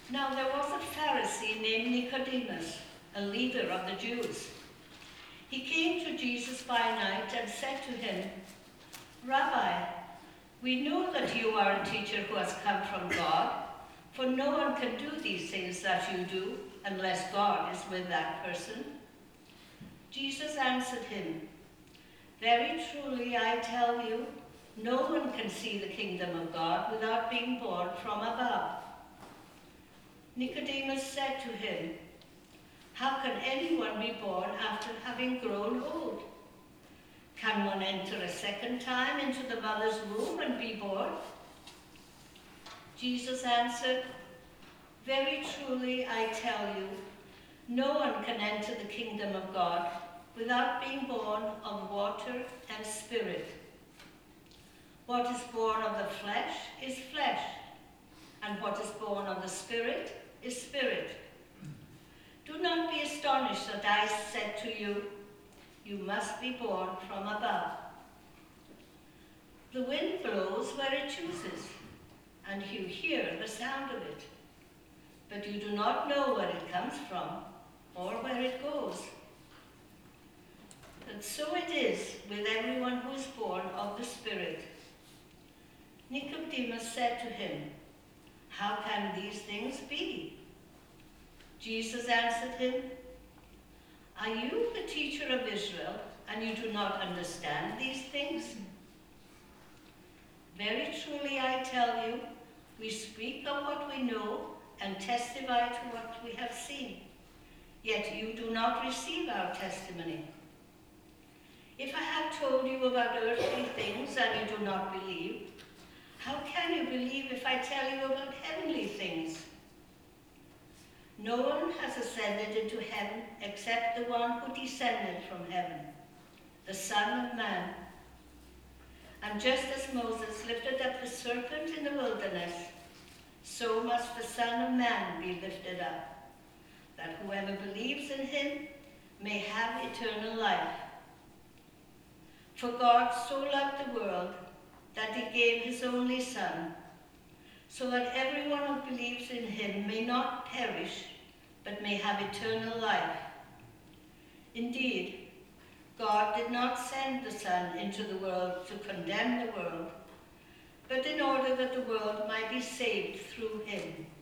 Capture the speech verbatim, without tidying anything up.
Now there was a Pharisee named Nicodemus, a leader of the Jews. He came to Jesus by night and said to him, "Rabbi, we know that you are a teacher who has come from God, for no one can do these things that you do unless God is with that person." Jesus answered him, "Very truly I tell you, no one can see the kingdom of God without being born from above." Nicodemus said to him, "How can anyone be born after having grown old? Can one enter a second time into the mother's womb and be born?" Jesus answered, "Very truly I tell you, no one can enter the kingdom of God without being born of water and spirit. What is born of the flesh is flesh, and what is born of the Spirit is spirit. Do not be astonished that I said to you, you must be born from above. The wind blows where it chooses, and you hear the sound of it, but you do not know where it comes from or where it goes. And so it is with everyone who is born of the Spirit." Nicodemus said to him, "How can these things be?" Jesus answered him, "Are you the teacher of Israel, and you do not understand these things? Very truly I tell you, we speak of what we know and testify to what we have seen, yet you do not receive our testimony. If I have told you about earthly things and you do not believe, how can you believe if I tell you about heavenly things? No one has ascended into heaven except the one who descended from heaven, the Son of Man. And just as Moses lifted up the serpent in the wilderness, so must the Son of Man be lifted up, that whoever believes in him may have eternal life. For God so loved the world that he gave his only Son, so that everyone who believes in him may not perish, but may have eternal life. Indeed, God did not send the Son into the world to condemn the world, but in order that the world might be saved through him.